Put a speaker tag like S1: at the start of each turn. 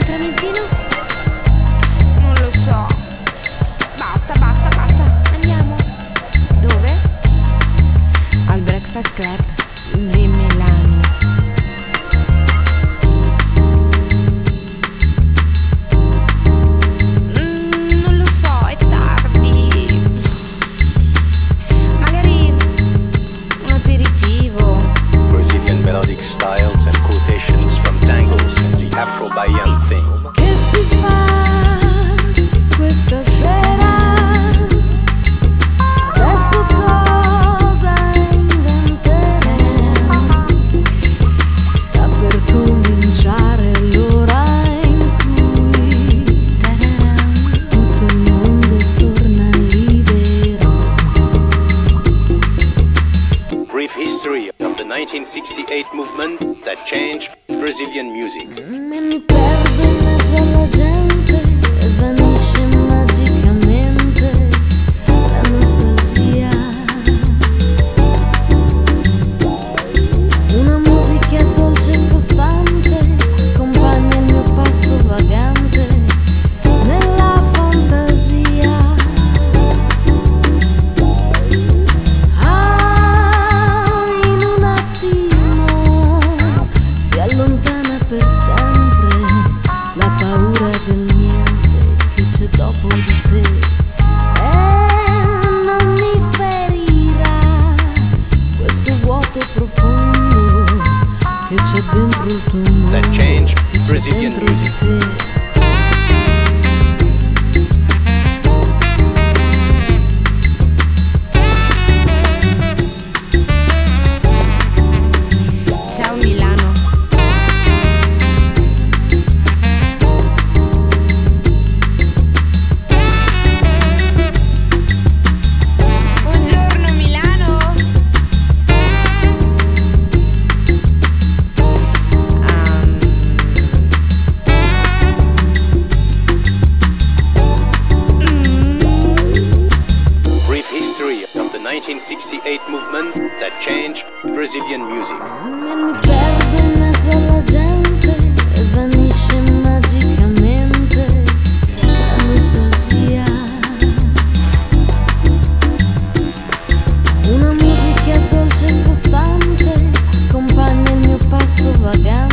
S1: tramezzino? Non lo so. Basta, basta, basta. Andiamo. Dove? Al Breakfast Club di Milano. Non lo so, è tardi. Magari un aperitivo.
S2: Brazilian melodic styles and quotations from tangos and the Afro-Bahian thing.
S3: Che si fa questa sera? Adesso cosa inventeremo? Sta per cominciare l'ora in cui tutto il mondo torna libero.
S2: Brief history of the 1968 movement that changed Brazilian music.
S3: E mi perdo in mezzo alla gente e svanisce magicamente la nostalgia. Una musica dolce e costante accompagna il mio passo vagante nella fantasia. In un attimo si allontana per sempre la paura del niente che c'è dopo di te, e non mi ferirà questo vuoto profondo che c'è dentro il tuo mondo,
S2: That changed
S3: che c'è
S2: Brazilian
S3: dentro di
S2: music.
S3: te.
S1: Ciao Milano. Buongiorno Milano.
S2: Brief history of the 1968 movement that changed Brazilian music.
S3: E mi perdo in mezzo alla gente e svanisce magicamente la nostalgia. Una musica dolce e costante accompagna il mio passo vagante